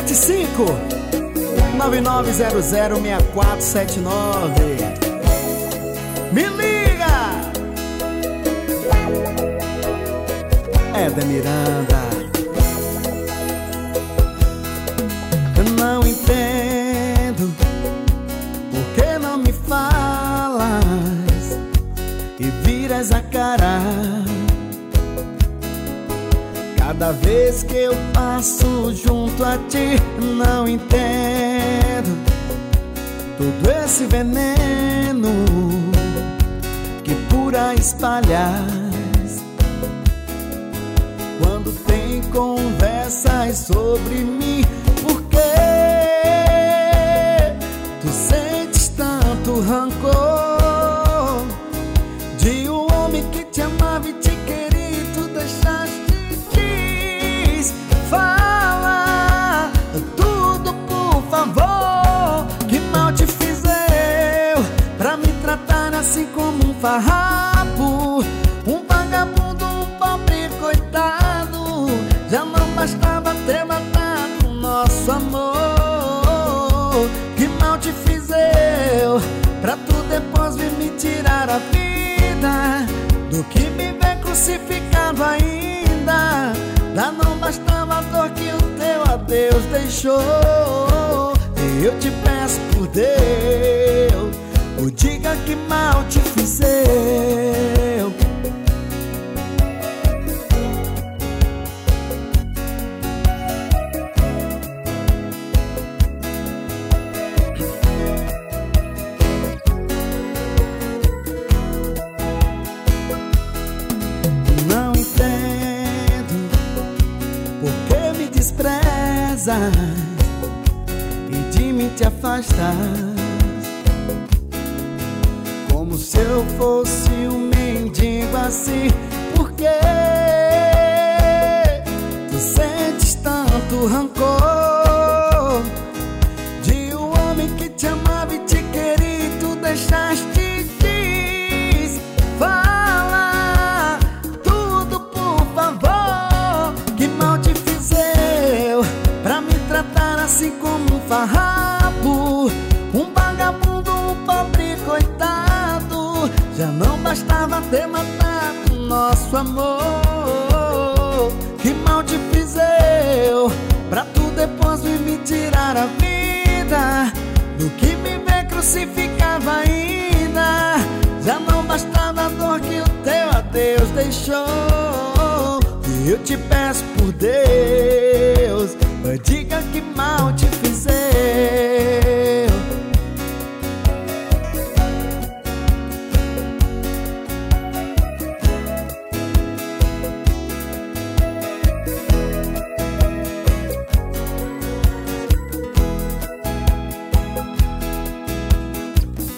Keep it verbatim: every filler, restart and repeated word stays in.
sete cinco nove nove zero zero seis quatro sete nove. Me liga! Éder Miranda. Eu não entendo por que não me falas e viras a cara cada vez que eu passo junto a ti. Não entendo todo esse veneno que por aí espalhas quando tem conversas sobre mim. Por que tu sentes tanto rancor de um homem que te amava e te queria e tu deixaste? Fala tudo, por favor. Que mal te fiz eu pra me tratar assim como um farrapo, um vagabundo, um pobre coitado? Já não bastava ter matado nosso amor. Que mal te fiz eu pra tu depois vir me tirar a vida do que me vê crucificado ainda. Já não bastava a dor que o teu adeus deixou. E eu te peço por Deus, oh, diga que mal te fiz eu. Não entendo por que me desprezas e de mim te afastas, como se eu fosse um mendigo assim. Por que tu sentes tanto rancor de um homem que te amava e te queria e tu deixaste? Diz, fala tudo, por favor. Que mal te fiz eu pra me tratar assim como um farrapo, um vagabundo, um pobre coitado? Já não bastava ter matado nosso amor. Que mal te fiz eu pra tu depois vir me tirar a vida do que me vê crucificado ainda. Já não bastava a dor que o teu adeus deixou. E eu te peço por Deus, diga que mal te